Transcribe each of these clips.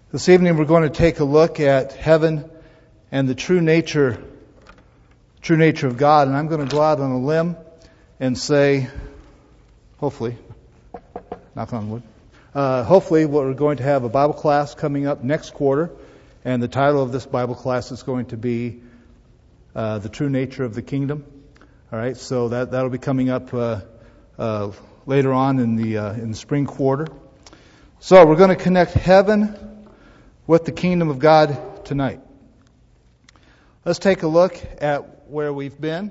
This evening we're going to take a look at heaven and the true nature of God. And I'm going to go out on a limb and say, hopefully, knock on wood, hopefully we're going to have a Bible class coming up next quarter. And the title of this Bible class is going to be The True Nature of the Kingdom. All right, so that'll be coming up later on in the spring quarter. So we're going to connect heaven with the kingdom of God tonight. Let's take a look at where we've been.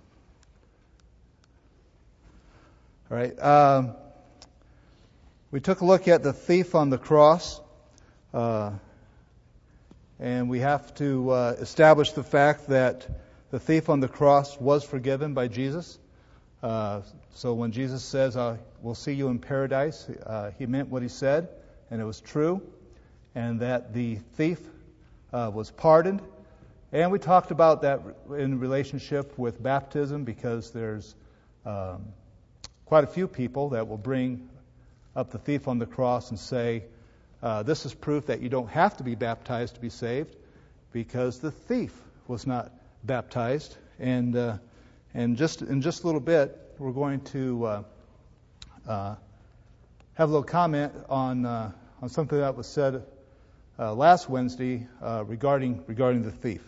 All right. We took a look at the thief on the cross. And we have to establish the fact that the thief on the cross was forgiven by Jesus. So when Jesus says, we'll see you in paradise, he meant what he said, and it was true. And that the thief was pardoned. And we talked about that in relationship with baptism, because there's quite a few people that will bring up the thief on the cross and say, this is proof that you don't have to be baptized to be saved, because the thief was not baptized. And just in just a little bit, we're going to have a little comment on something that was said last Wednesday regarding the thief.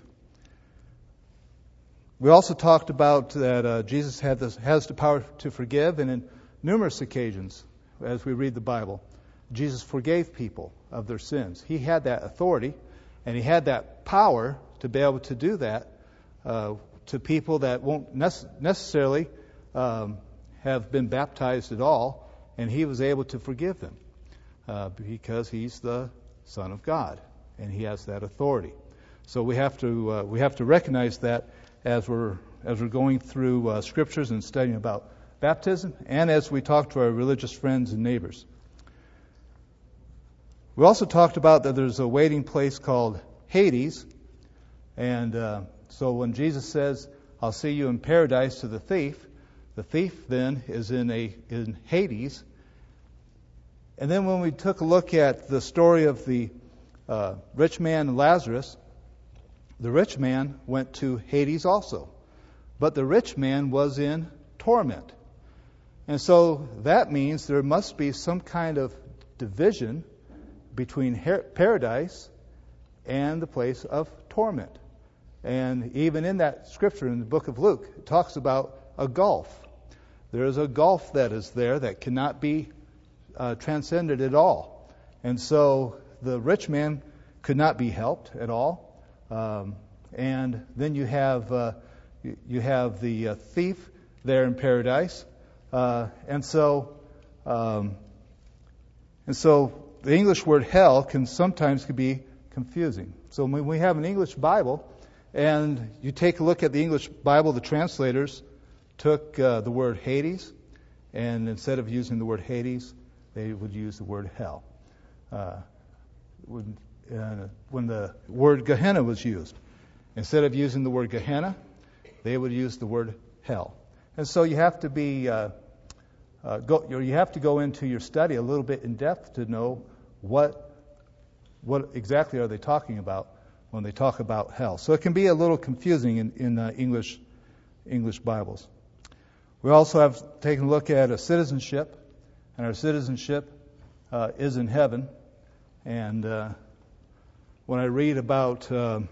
We also talked about that Jesus has the power to forgive, and in numerous occasions, as we read the Bible, Jesus forgave people of their sins. He had that authority, and he had that power to be able to do that to people that won't necessarily have been baptized at all, and he was able to forgive them because he's the Son of God, and he has that authority. So we have to recognize that as we're going through scriptures and studying about baptism, and as we talk to our religious friends and neighbors. We also talked about that there's a waiting place called Hades, and so when Jesus says, "I'll see you in paradise" to the thief then is in Hades. And then when we took a look at the story of the rich man and Lazarus, the rich man went to Hades also. But the rich man was in torment. And so that means there must be some kind of division between paradise and the place of torment. And even in that scripture in the book of Luke, it talks about a gulf. There is a gulf that is there that cannot be transcended at all. And so the rich man could not be helped at all. And then you have the thief there in paradise. And so the English word hell can sometimes be confusing. So when we have an English Bible and you take a look at the English Bible, the translators took the word Hades, and instead of using the word Hades, they would use the word hell. When the word Gehenna was used, instead of using the word Gehenna, they would use the word hell. And so you have to go into your study a little bit in depth to know what exactly are they talking about when they talk about hell. So it can be a little confusing in English Bibles. We also have taken a look at a citizenship, and our citizenship is in heaven. And when I read about a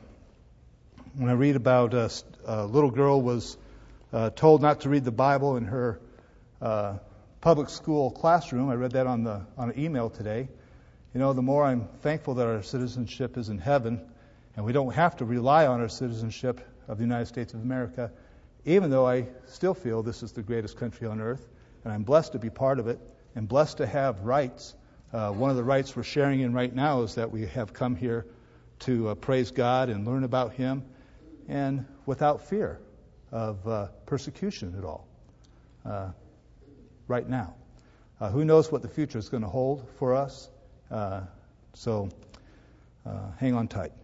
little girl was told not to read the Bible in her public school classroom, I read that on an email today. You know, the more I'm thankful that our citizenship is in heaven, and we don't have to rely on our citizenship of the United States of America, even though I still feel this is the greatest country on earth, and I'm blessed to be part of it, and blessed to have rights. One of the rights we're sharing in right now is that we have come here to praise God and learn about Him, and without fear of persecution at all right now. Who knows what the future is going to hold for us? So hang on tight.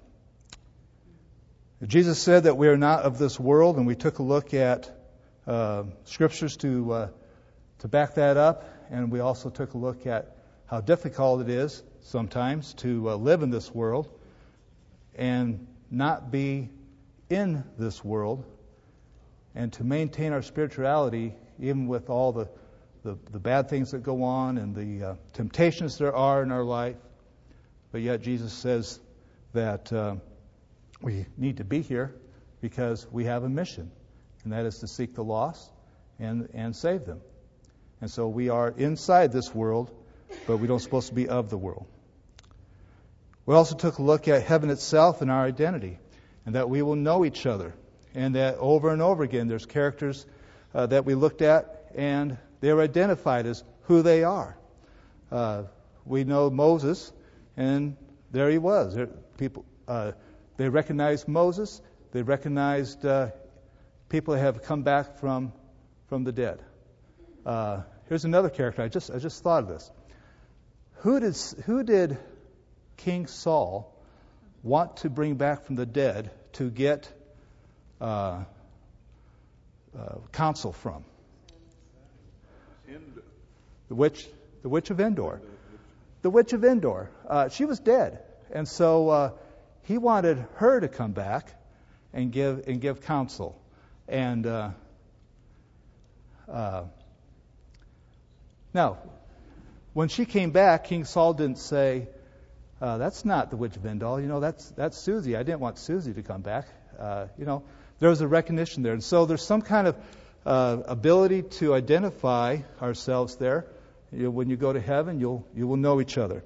Jesus said that we are not of this world, and we took a look at scriptures to back that up, and we also took a look at how difficult it is sometimes to live in this world and not be in this world, and to maintain our spirituality even with all the bad things that go on and the temptations there are in our life. But yet Jesus says that we need to be here because we have a mission, and that is to seek the lost and save them. And so we are inside this world, but we don't supposed to be of the world. We also took a look at heaven itself and our identity, and that we will know each other, and that over and over again there's characters that we looked at, and they're identified as who they are. We know Moses, and there he was. They recognized Moses. They recognized people that have come back from the dead. Here's another character. I just thought of this. Who did King Saul want to bring back from the dead to get counsel from? The witch of Endor. The witch of Endor. She was dead, and so he wanted her to come back and give counsel. And now, when she came back, King Saul didn't say, "That's not the witch of Endor. That's Susie. I didn't want Susie to come back." There was a recognition there, and so there's some kind of ability to identify ourselves there. When you go to heaven, you will know each other.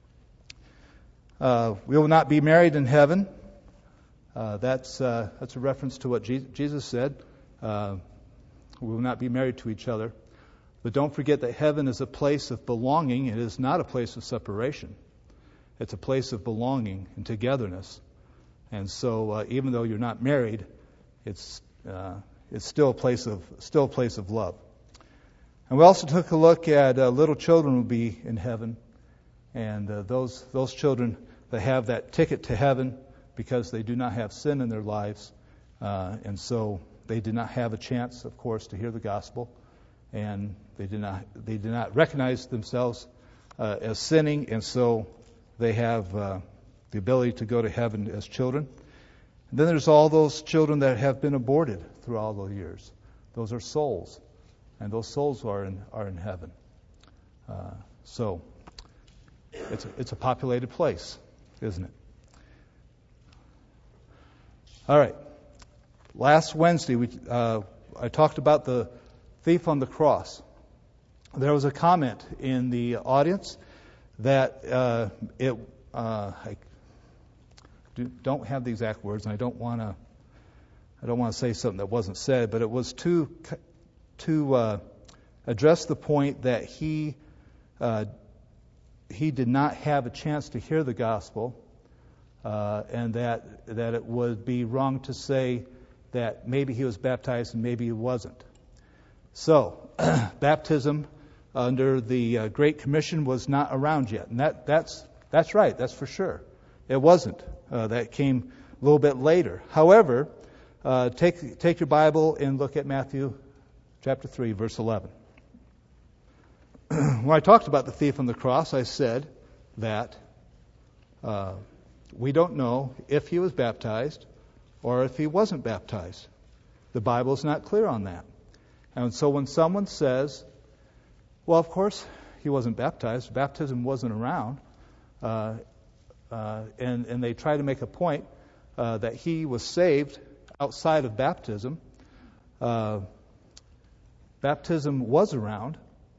We will not be married in heaven. That's a reference to what Jesus said. We will not be married to each other. But don't forget that heaven is a place of belonging. It is not a place of separation. It's a place of belonging and togetherness. And so, even though you're not married, it's still a place of love. And we also took a look at little children will be in heaven, and those children that have that ticket to heaven because they do not have sin in their lives, and so they did not have a chance, of course, to hear the gospel, and they did not recognize themselves as sinning, and so they have the ability to go to heaven as children. And then there's all those children that have been aborted through all the years. Those are souls, and those souls are in heaven. So it's a populated place, isn't it? All right. Last Wednesday, I talked about the thief on the cross. There was a comment in the audience that I don't have the exact words, and I don't want to say something that wasn't said, but it was to address the point that he did not have a chance to hear the gospel, and that it would be wrong to say that maybe he was baptized and maybe he wasn't. So, baptism under the Great Commission was not around yet, and that's right. That's for sure. It wasn't. That came a little bit later. However, take your Bible and look at Matthew chapter 3, verse 11. When I talked about the thief on the cross, I said that we don't know if he was baptized or if he wasn't baptized. The Bible is not clear on that. And so when someone says, well, of course he wasn't baptized, baptism wasn't around, and they try to make a point that he was saved outside of baptism, baptism was around,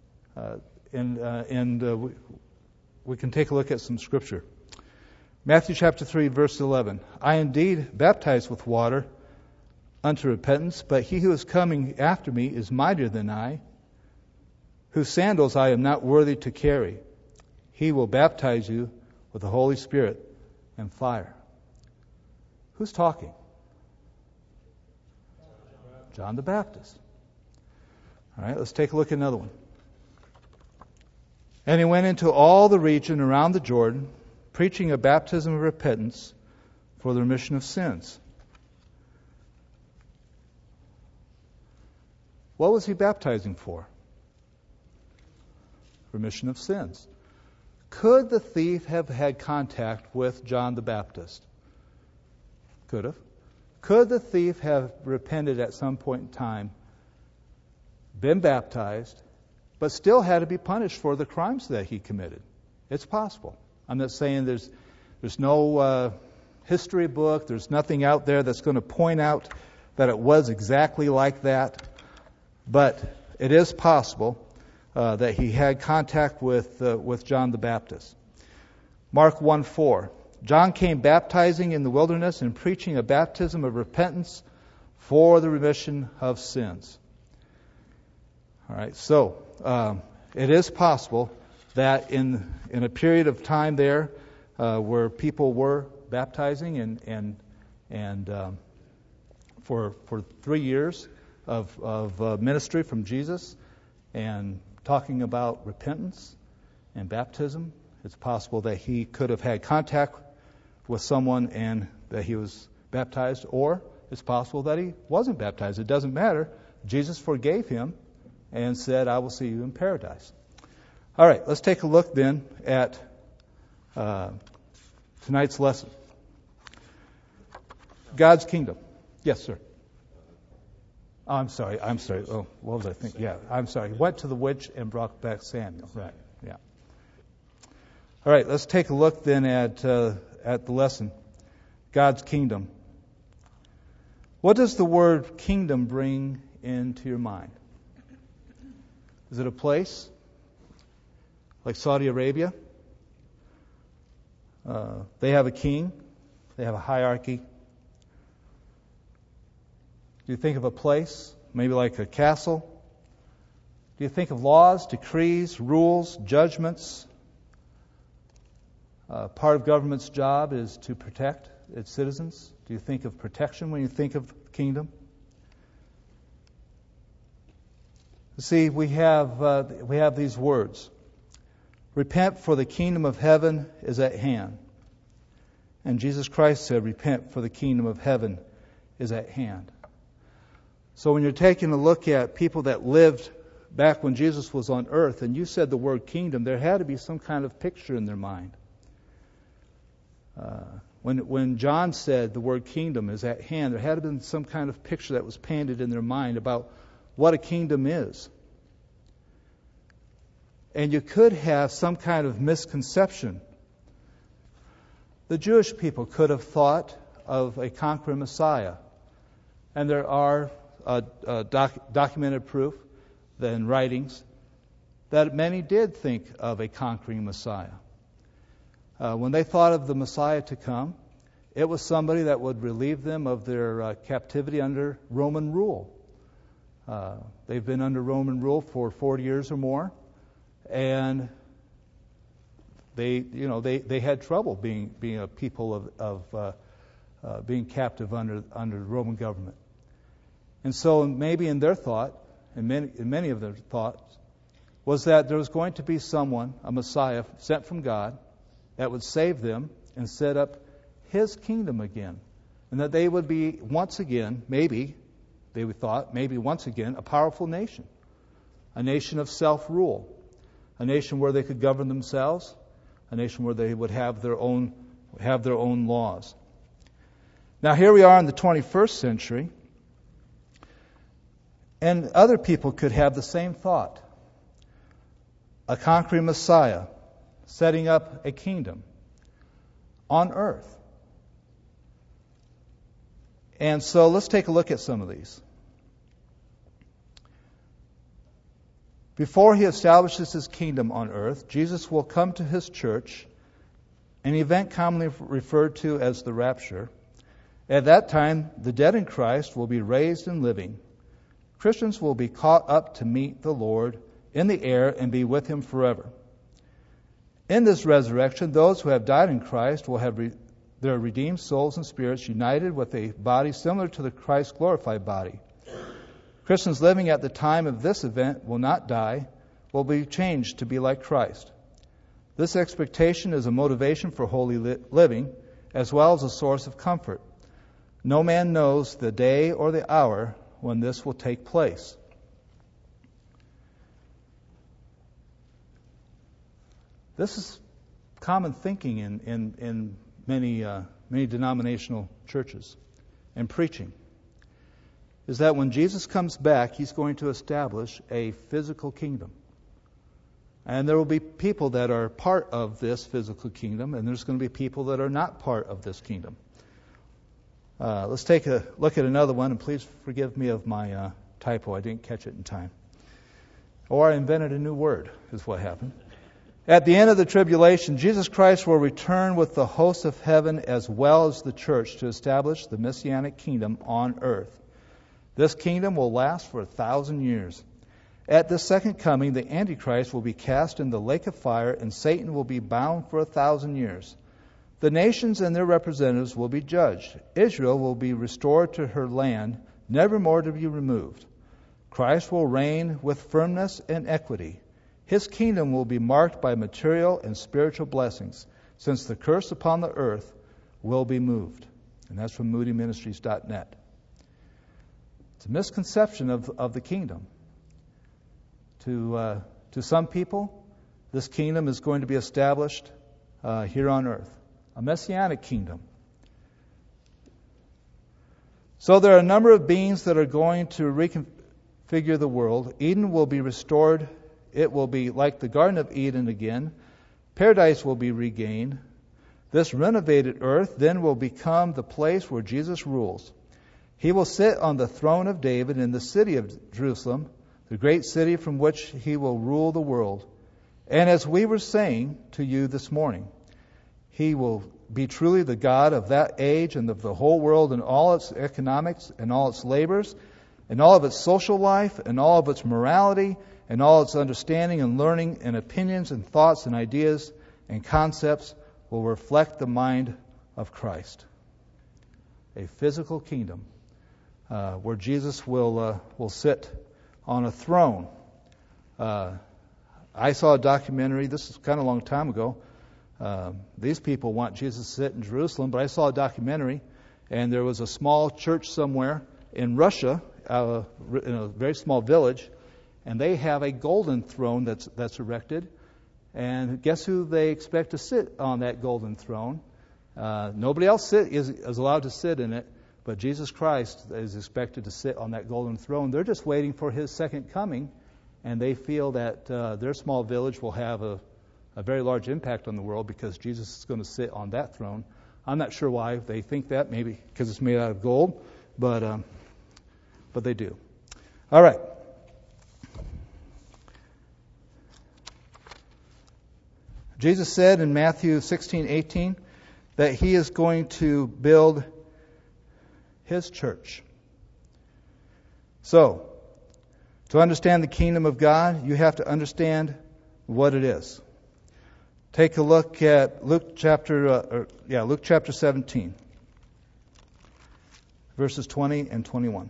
and we can take a look at some scripture. Matthew chapter 3, verse 11. I indeed baptize with water unto repentance, but he who is coming after me is mightier than I, whose sandals I am not worthy to carry. He will baptize you with the Holy Spirit and fire. Who's talking? John the Baptist. All right, let's take a look at another one. And he went into all the region around the Jordan, preaching a baptism of repentance for the remission of sins. What was he baptizing for? Remission of sins. Could the thief have had contact with John the Baptist? Could have. Could the thief have repented at some point in time, been baptized, but still had to be punished for the crimes that he committed? It's possible. I'm not saying there's no history book, there's nothing out there that's going to point out that it was exactly like that, but it is possible that he had contact with John the Baptist. Mark 1:4. John came baptizing in the wilderness and preaching a baptism of repentance for the remission of sins. All right, so it is possible that in a period of time there where people were baptizing and for 3 years of ministry from Jesus and talking about repentance and baptism, it's possible that he could have had contact with someone and that he was baptized, or it's possible that he wasn't baptized. It doesn't matter. Jesus forgave him and said, I will see you in paradise. All right, let's take a look then at tonight's lesson. God's kingdom. Yes, sir. Oh, I'm sorry. Oh, what was I thinking? Yeah, I'm sorry. Went to the witch and brought back Samuel. Right, yeah. All right, let's take a look then at the lesson. God's kingdom. What does the word kingdom bring into your mind? Is it a place like Saudi Arabia? They have a king. They have a hierarchy. Do you think of a place, maybe like a castle? Do you think of laws, decrees, rules, judgments? Part of government's job is to protect its citizens. Do you think of protection when you think of kingdom? See, we have these words. Repent, for the kingdom of heaven is at hand. And Jesus Christ said, repent, for the kingdom of heaven is at hand. So when you're taking a look at people that lived back when Jesus was on earth, and you said the word kingdom, there had to be some kind of picture in their mind. When John said the word kingdom is at hand, there had to have been some kind of picture that was painted in their mind about what a kingdom is. And you could have some kind of misconception. The Jewish people could have thought of a conquering Messiah. And there are documented proof in writings that many did think of a conquering Messiah. When they thought of the Messiah to come, it was somebody that would relieve them of their captivity under Roman rule. They've been under Roman rule for 40 years or more, and they had trouble being a people of being captive under the Roman government. And so maybe in their thought, in many of their thoughts, was that there was going to be someone, a Messiah sent from God, that would save them and set up His kingdom again. And that they would be once again, maybe, they thought, maybe once again, a powerful nation. A nation of self-rule. A nation where they could govern themselves. A nation where they would have their own laws. Now here we are in the 21st century. And other people could have the same thought. A conquering Messiah setting up a kingdom on earth. And so let's take a look at some of these. Before He establishes His kingdom on earth, Jesus will come to His church, an event commonly referred to as the rapture. At that time, the dead in Christ will be raised and living. Christians will be caught up to meet the Lord in the air and be with Him forever. In this resurrection, those who have died in Christ will have their redeemed souls and spirits united with a body similar to the Christ's glorified body. Christians living at the time of this event will not die, will be changed to be like Christ. This expectation is a motivation for holy living, as well as a source of comfort. No man knows the day or the hour when this will take place. This common thinking in many denominational churches and preaching, is that when Jesus comes back, he's going to establish a physical kingdom. And there will be people that are part of this physical kingdom, and there's going to be people that are not part of this kingdom. Let's take a look at another one, and please forgive me of my typo. I didn't catch it in time. Or I invented a new word, is what happened. At the end of the tribulation, Jesus Christ will return with the hosts of heaven as well as the church to establish the Messianic kingdom on earth. This kingdom will last for 1,000 years. At the second coming, the Antichrist will be cast in the lake of fire, and Satan will be bound for 1,000 years. The nations and their representatives will be judged. Israel will be restored to her land, never more to be removed. Christ will reign with firmness and equity. His kingdom will be marked by material and spiritual blessings, since the curse upon the earth will be moved. And that's from moodyministries.net. It's a misconception of the kingdom. To some people, this kingdom is going to be established here on earth, a messianic kingdom. So there are a number of beings that are going to reconfigure the world. Eden will be restored. It will be like the Garden of Eden again. Paradise will be regained. This renovated earth then will become the place where Jesus rules. He will sit on the throne of David in the city of Jerusalem, the great city from which he will rule the world. And as we were saying to you this morning, he will be truly the God of that age and of the whole world and all its economics and all its labors and all of its social life and all of its morality and all its understanding and learning and opinions and thoughts and ideas and concepts will reflect the mind of Christ. A physical kingdom where Jesus will sit on a throne. I saw a documentary, this is kind of a long time ago. These people want Jesus to sit in Jerusalem, but I saw a documentary, and there was a small church somewhere in Russia, in a very small village, and they have a golden throne that's erected. And guess who they expect to sit on that golden throne? Nobody else is allowed to sit in it, but Jesus Christ is expected to sit on that golden throne. They're just waiting for his second coming, and they feel that their small village will have a very large impact on the world because Jesus is going to sit on that throne. I'm not sure why they think that, maybe because it's made out of gold, but they do. All right. Jesus said in Matthew 16:18 that he is going to build his church. So, to understand the kingdom of God, you have to understand what it is. Take a look at Luke chapter 17, verses 20 and 21.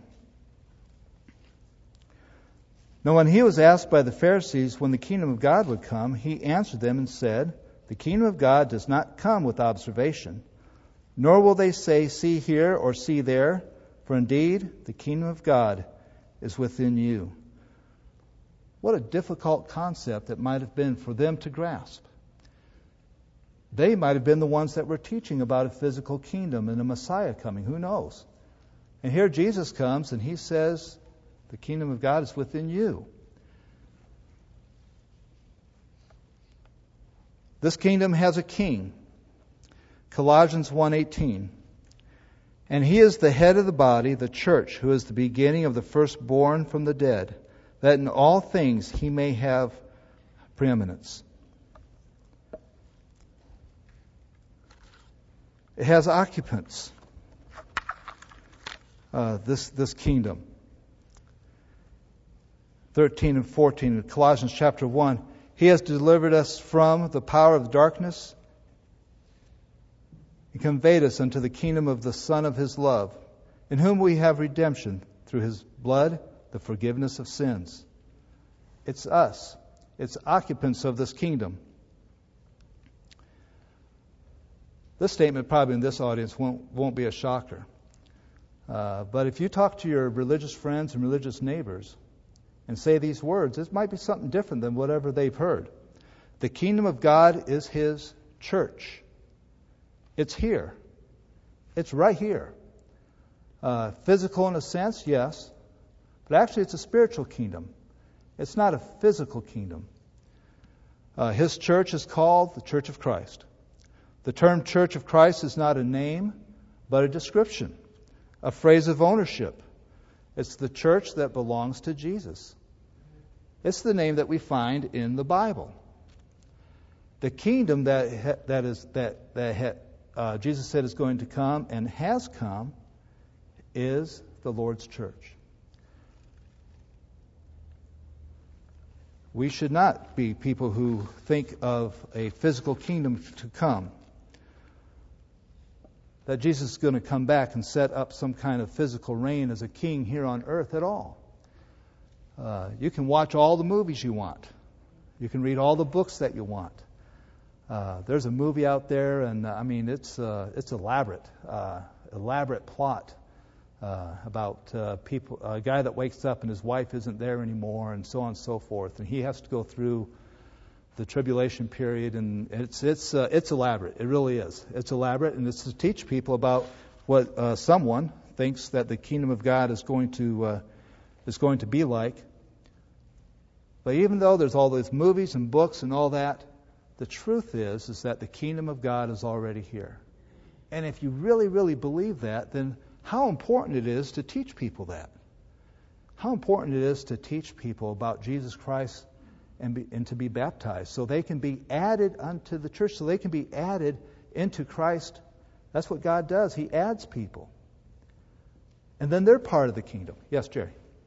Now when he was asked by the Pharisees when the kingdom of God would come, he answered them and said, "The kingdom of God does not come with observation, nor will they say, 'See here,' or 'See there,' for indeed the kingdom of God is within you." What a difficult concept it might have been for them to grasp. They might have been the ones that were teaching about a physical kingdom and a Messiah coming. Who knows? And here Jesus comes and he says, the kingdom of God is within you. This kingdom has a king. Colossians 1:18. And he is the head of the body, the church, who is the beginning of the firstborn from the dead, that in all things he may have preeminence. It has occupants, this kingdom. 13 and 14 in Colossians chapter 1. He has delivered us from the power of darkness and conveyed us unto the kingdom of the Son of his love, in whom we have redemption through his blood, the forgiveness of sins. It's us. It's occupants of this kingdom. This statement probably in this audience won't be a shocker. But if you talk to your religious friends and religious neighbors and say these words, it might be something different than whatever they've heard. The kingdom of God is his church. It's here. It's right here. Physical in a sense, yes. But actually it's a spiritual kingdom. It's not a physical kingdom. His church is called the Church of Christ. The term Church of Christ is not a name, but a description, a phrase of ownership. It's the church that belongs to Jesus. It's the name that we find in the Bible. The kingdom that Jesus said is going to come and has come is the Lord's church. We should not be people who think of a physical kingdom to come, that Jesus is going to come back and set up some kind of physical reign as a king here on earth at all. You can watch all the movies you want. You can read all the books that you want. There's a movie out there, and it's elaborate plot about people. A guy that wakes up and his wife isn't there anymore, and so on and so forth, and he has to go through the tribulation period, and it's elaborate. It really is. It's elaborate, and it's to teach people about what someone thinks that the kingdom of God is going to be like. But even though there's all those movies and books and all that, the truth is that the kingdom of God is already here. And if you really, really believe that, then how important it is to teach people that. How important it is to teach people about Jesus Christ and to be baptized so they can be added unto the church, so they can be added into Christ. That's what God does. He adds people. And then they're part of the kingdom. Yes, Jerry?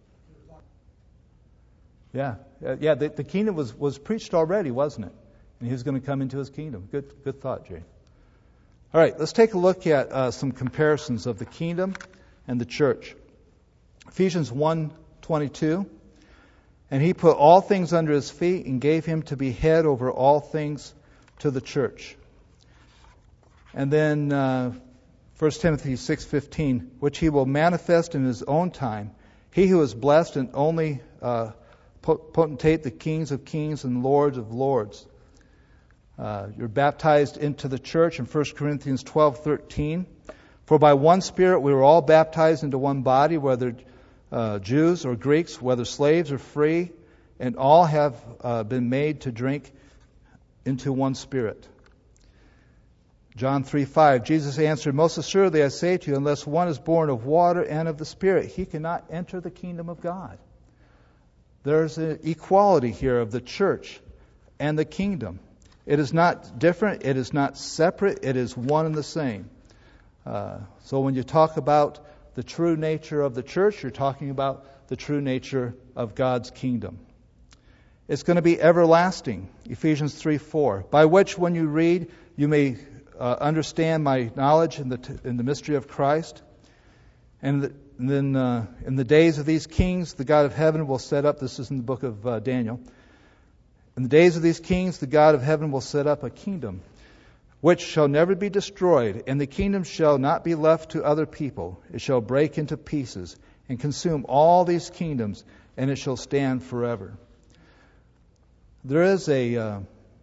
Yeah. The kingdom was preached already, wasn't it? And he was going to come into his kingdom. Good thought, Jerry. All right, let's take a look at some comparisons of the kingdom and the church. Ephesians 1:22. And he put all things under his feet and gave him to be head over all things to the church. And then 1 Timothy 6:15, which he will manifest in his own time. He who is blessed and only potentate, the kings of kings and lords of lords. You're baptized into the church in 1 Corinthians 12:13. For by one Spirit we were all baptized into one body, whether Jews or Greeks, whether slaves or free, and all have been made to drink into one Spirit. John 3:5, Jesus answered, Most assuredly I say to you, unless one is born of water and of the Spirit, he cannot enter the kingdom of God. There's an equality here of the church and the kingdom. It is not different. It is not separate. It is one and the same. So when you talk about the true nature of the church, you're talking about the true nature of God's kingdom. It's going to be everlasting. Ephesians 3:4, by which when you read, you may understand my knowledge in the mystery of Christ. And then in the days of these kings, the God of heaven will set up, this is in the book of Daniel, in the days of these kings, the God of heaven will set up a kingdom which shall never be destroyed, and the kingdom shall not be left to other people. It shall break into pieces and consume all these kingdoms, and it shall stand forever. There is a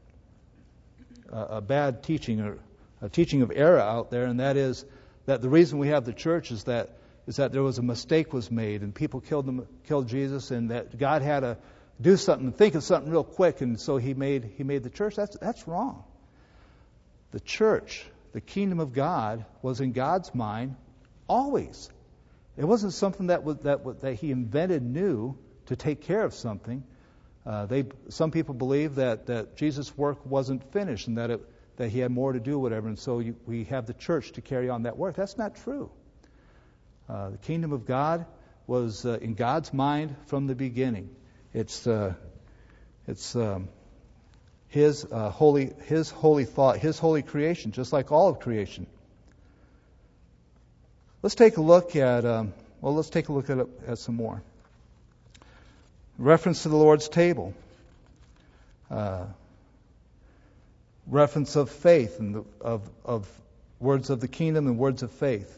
bad teaching, or a teaching of error out there, and that is that the reason we have the church is that there was a mistake was made, and people killed Jesus, and that God had to do something, think of something real quick, and so He made the church. That's wrong. The church, the kingdom of God, was in God's mind always. It wasn't something that He invented new to take care of something. Some people believe that Jesus' work wasn't finished and that He had more to do, whatever, and so we have the church to carry on that work. That's not true. The kingdom of God was in God's mind from the beginning. It's His holy thought, His holy creation, just like all of creation. Let's take a look at at some more. Reference to the Lord's table. Reference of faith and of words of the kingdom and words of faith.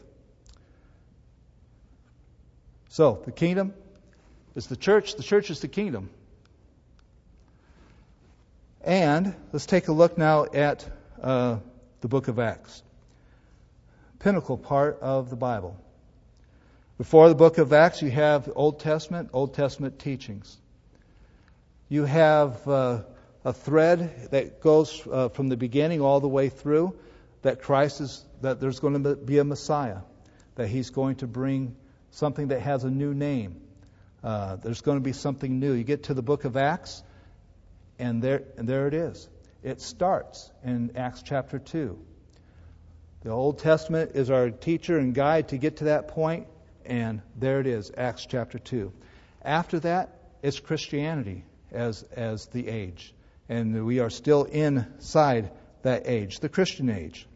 So the kingdom is the church. The church is the kingdom. And let's take a look now at the book of Acts. Pinnacle part of the Bible. Before the book of Acts, you have Old Testament teachings. You have a thread that goes from the beginning all the way through, that that there's going to be a Messiah, that He's going to bring something that has a new name. There's going to be something new. You get to the book of Acts, and there it is. It starts in Acts chapter 2. The Old Testament is our teacher and guide to get to that point, and there it is, Acts chapter 2. After that, it's Christianity as the age. And we are still inside that age, the Christian age.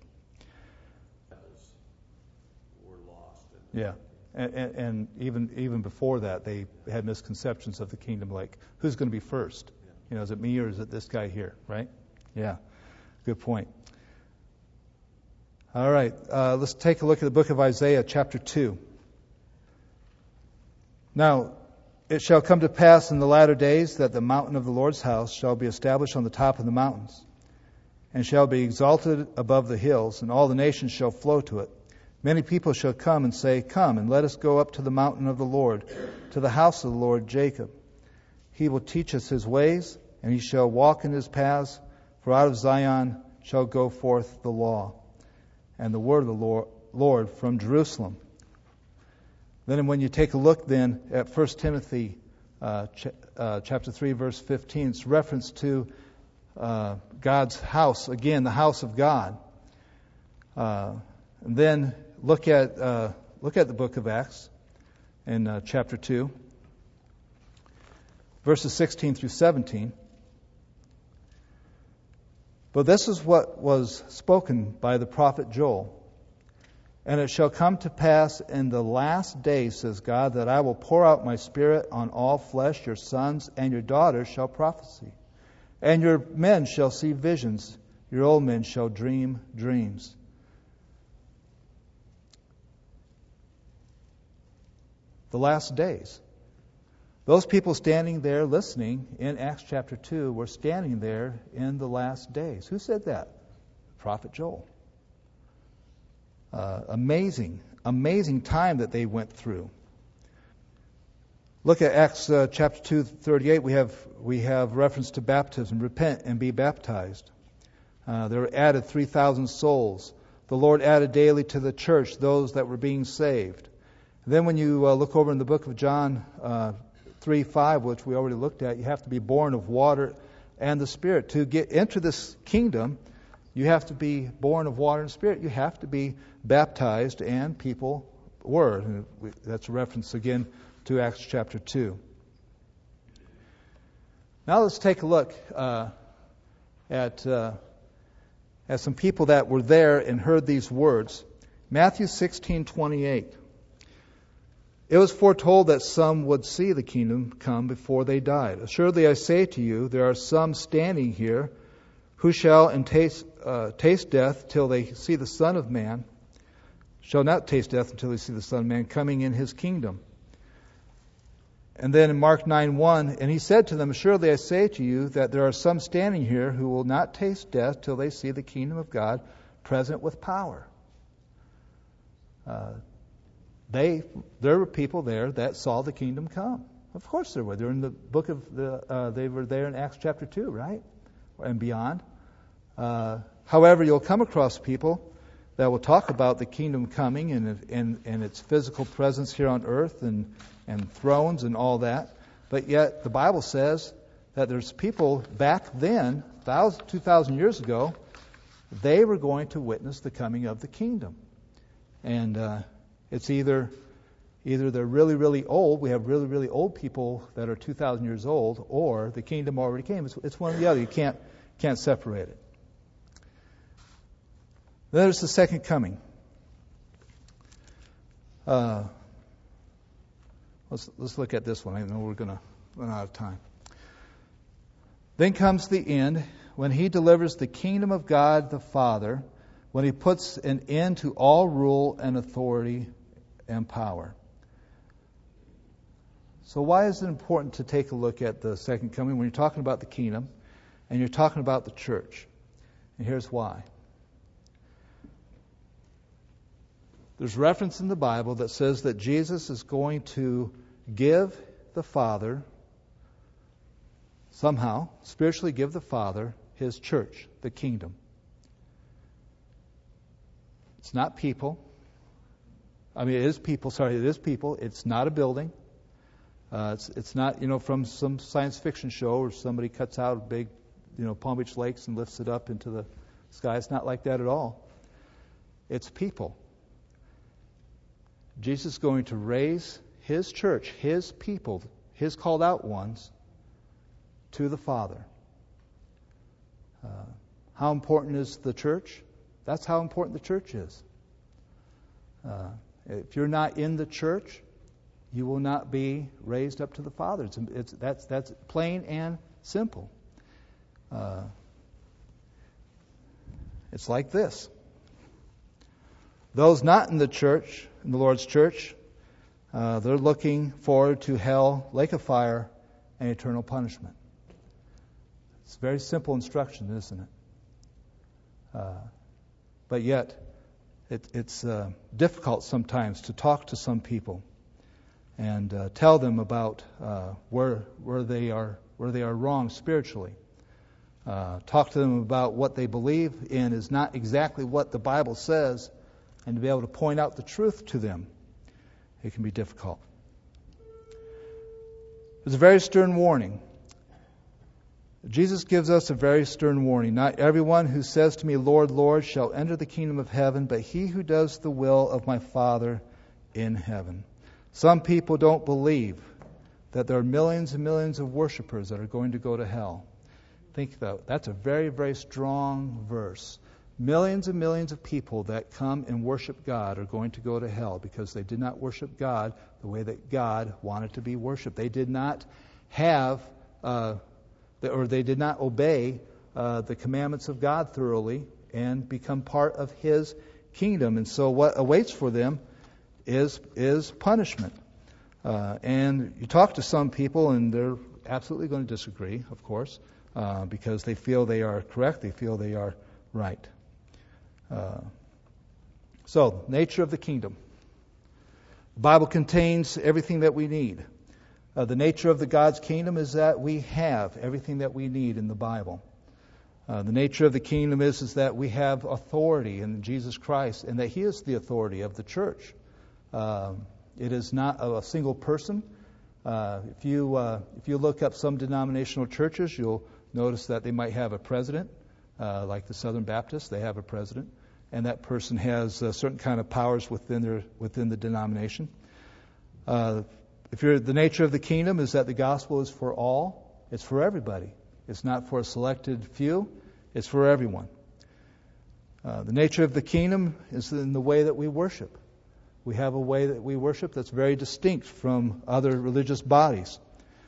We're lost. Yeah. And even before that, they had misconceptions of the kingdom, like, who's going to be first? You know, is it me or is it this guy here, right? Yeah, good point. All right, let's take a look at the book of Isaiah, chapter 2. Now, it shall come to pass in the latter days that the mountain of the Lord's house shall be established on the top of the mountains, and shall be exalted above the hills, and all the nations shall flow to it. Many people shall come and say, Come, and let us go up to the mountain of the Lord, to the house of the Lord Jacob. He will teach us His ways, and He shall walk in His paths. For out of Zion shall go forth the law, and the word of the Lord from Jerusalem. Then when you take a look then at 1 Timothy chapter 3, verse 15, it's reference to God's house, again, the house of God. And then look at the book of Acts in chapter 2, verses 16 through 17. But this is what was spoken by the prophet Joel. And it shall come to pass in the last days, says God, that I will pour out my Spirit on all flesh. Your sons and your daughters shall prophesy. And your men shall see visions. Your old men shall dream dreams. The last days. Those people standing there listening in Acts chapter 2 were standing there in the last days. Who said that? Prophet Joel. Amazing time that they went through. Look at Acts chapter 2:38. We have reference to baptism. Repent and be baptized. There were added 3,000 souls. The Lord added daily to the church those that were being saved. And then when you look over in the book of John 3:5, which we already looked at, you have to be born of water and the Spirit. To get into this kingdom, you have to be born of water and Spirit. You have to be baptized, and people were. And that's a reference again to Acts chapter 2. Now let's take a look at some people that were there and heard these words. Matthew 16:28. It was foretold that some would see the kingdom come before they died. Assuredly I say to you, there are some standing here who shall taste death till they see the Son of Man, shall not taste death until they see the Son of Man coming in His kingdom. And then in Mark 9:1, and He said to them, Assuredly I say to you that there are some standing here who will not taste death till they see the kingdom of God present with power. There were people there that saw the kingdom come. Of course there were. They're in the book of they were there in Acts chapter 2, right? And beyond. However, you'll come across people that will talk about the kingdom coming and its physical presence here on earth and thrones and all that. But yet the Bible says that there's people back then, 2,000 years ago, they were going to witness the coming of the kingdom. And it's either they're really, really old, we have really, really old people that are 2,000 years old, or the kingdom already came. It's one or the other. You can't separate it. Then there's the second coming. Let's look at this one. I know we're going to run out of time. Then comes the end, when He delivers the kingdom of God the Father, when He puts an end to all rule and authority and power. So why is it important to take a look at the second coming when you're talking about the kingdom and you're talking about the church? And here's why. There's reference in the Bible that says that Jesus is going to give the Father, somehow, spiritually give the Father His church, the kingdom. It's not people. It is people. It is people. It's not a building. It's not, from some science fiction show where somebody cuts out a big, Palm Beach Lakes and lifts it up into the sky. It's not like that at all. It's people. Jesus is going to raise His church, His people, His called out ones, to the Father. How important is the church? That's how important the church is. If you're not in the church, you will not be raised up to the Father. That's plain and simple. It's like this. Those not in the church, in the Lord's church, they're looking forward to hell, lake of fire, and eternal punishment. It's a very simple instruction, isn't it? But yet, it's difficult sometimes to talk to some people and tell them about where they are wrong spiritually. Talk to them about what they believe in is not exactly what the Bible says, and to be able to point out the truth to them, it can be difficult. It's a very stern warning. Jesus gives us a very stern warning. Not everyone who says to me, Lord, Lord, shall enter the kingdom of heaven, but he who does the will of my Father in heaven. Some people don't believe that there are millions and millions of worshipers that are going to go to hell. Think about that's a very, very strong verse. Millions and millions of people that come and worship God are going to go to hell because they did not worship God the way that God wanted to be worshipped. They did not have, they did not obey the commandments of God thoroughly and become part of His kingdom. And so what awaits for them is punishment. And you talk to some people and they're absolutely going to disagree, of course, because they feel they are correct, they feel they are right. So, nature of the kingdom. The Bible contains everything that we need. The nature of the God's kingdom is that we have everything that we need in the Bible. The nature of the kingdom is that we have authority in Jesus Christ and that He is the authority of the church. It is not a single person. If you look up some denominational churches, you'll notice that they might have a president, like the Southern Baptists. They have a president, and that person has certain kind of powers within the denomination. The nature of the kingdom is that the gospel is for all. It's for everybody. It's not for a selected few. It's for everyone. The nature of the kingdom is in the way that we worship. We have a way that we worship that's very distinct from other religious bodies.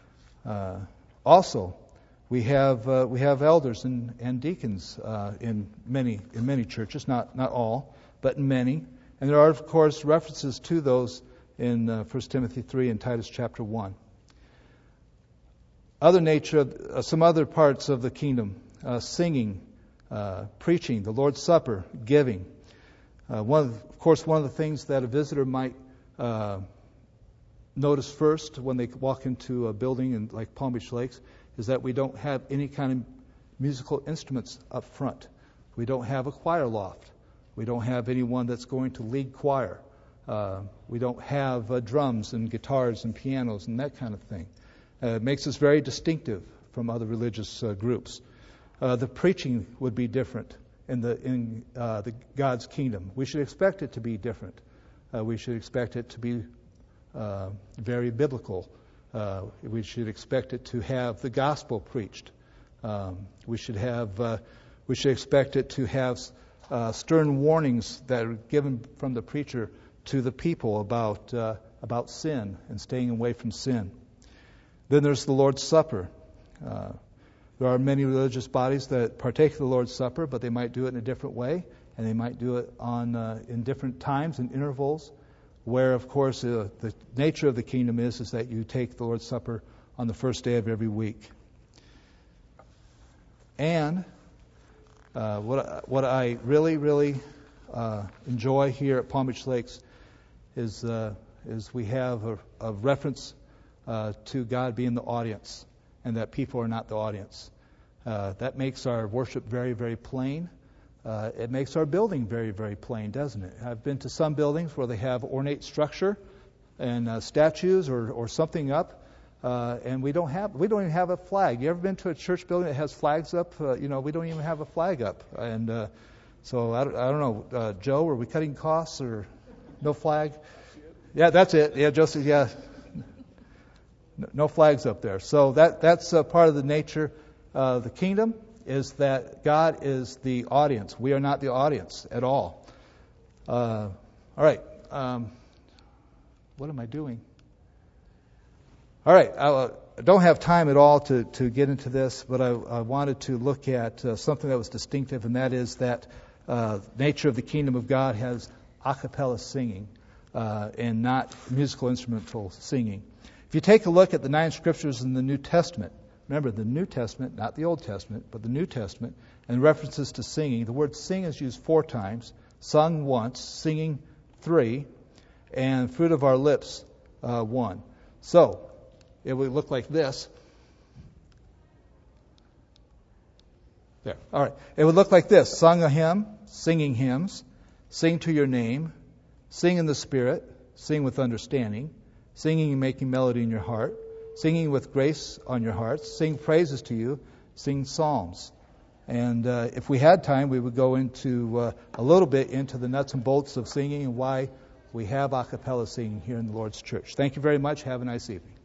Also, we have elders and deacons in many churches, not all, but in many. And there are, of course, references to those in 1 Timothy 3 and Titus chapter 1. Some other parts of the kingdom, singing, preaching, the Lord's Supper, giving. One of the things that a visitor might notice first when they walk into a building in like Palm Beach Lakes is that we don't have any kind of musical instruments up front. We don't have a choir loft. We don't have anyone that's going to lead choir. We don't have drums and guitars and pianos and that kind of thing. It makes us very distinctive from other religious groups. The preaching would be different in the God's kingdom. We should expect it to be different. We should expect it to be very biblical. We should expect it to have the gospel preached. We should expect it to have stern warnings that are given from the preacher to the people about sin and staying away from sin. Then there's the Lord's Supper. There are many religious bodies that partake of the Lord's Supper, but they might do it in a different way, and they might do it in different times and intervals, where, of course, the nature of the kingdom is that you take the Lord's Supper on the first day of every week. And What I really enjoy here at Palm Beach Lakes is we have a reference to God being the audience, and that people are not the audience. That makes our worship very, very plain. It makes our building very, very plain, doesn't it? I've been to some buildings where they have ornate structure and statues or something up, and we don't even have a flag. You ever been to a church building that has flags up? We don't even have a flag up. And so I don't know, Joe, are we cutting costs or no flag? Yeah, that's it. Yeah, Joseph. Yeah, no flags up there. So that's part of the nature. The kingdom is that God is the audience. We are not the audience at all. All right. What am I doing? All right. I don't have time at all to get into this, but I wanted to look at something that was distinctive, and that is that nature of the kingdom of God has a cappella singing and not musical instrumental singing. If you take a look at the 9 scriptures in the New Testament, remember the New Testament, not the Old Testament, but the New Testament, and references to singing, the word sing is used 4 times, sung once, singing 3, and fruit of our lips 1. So, it would look like this. There. All right. It would look like this. Sung a hymn, singing hymns, sing to your name, sing in the Spirit, sing with understanding, singing and making melody in your heart, singing with grace on your hearts, sing praises to you, sing psalms. And if we had time, we would go into a little bit into the nuts and bolts of singing and why we have a cappella singing here in the Lord's church. Thank you very much. Have a nice evening.